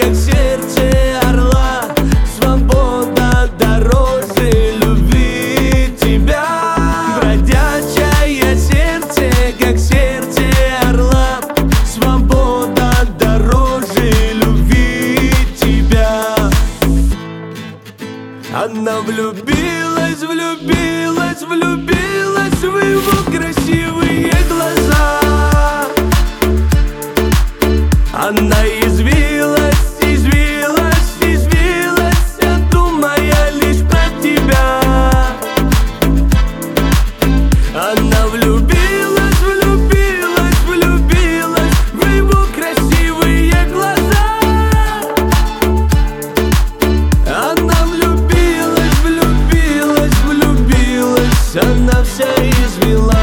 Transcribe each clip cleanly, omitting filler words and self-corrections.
как сердце орла. Свобода дороже любви тебя. Бродячее сердце, как сердце орла. Свобода дороже любви тебя. Она влюбилась, влюбилась, влюбилась в его красивые глаза. Она извилась, извилась, извилась, думая лишь про тебя. Она влюбилась, влюбилась, влюбилась в его красивые глаза. Она влюбилась, влюбилась, влюбилась, она вся извелась.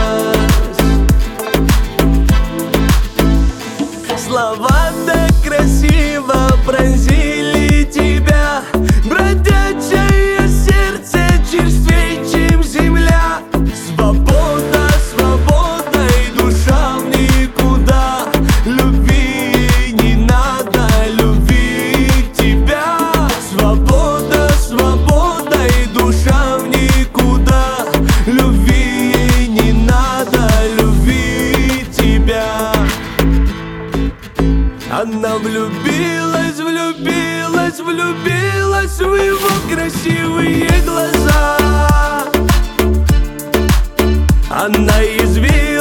Слова так красиво пронзили тебя. Бродячее сердце черствей, чем земля. Свобода, свобода и душа в никуда. Любви не надо, любви тебя. Свобода, свобода и душа в никуда. Любви не надо, любви тебя. Она влюбилась, влюбилась, влюбилась в его красивые глаза. Она извилась.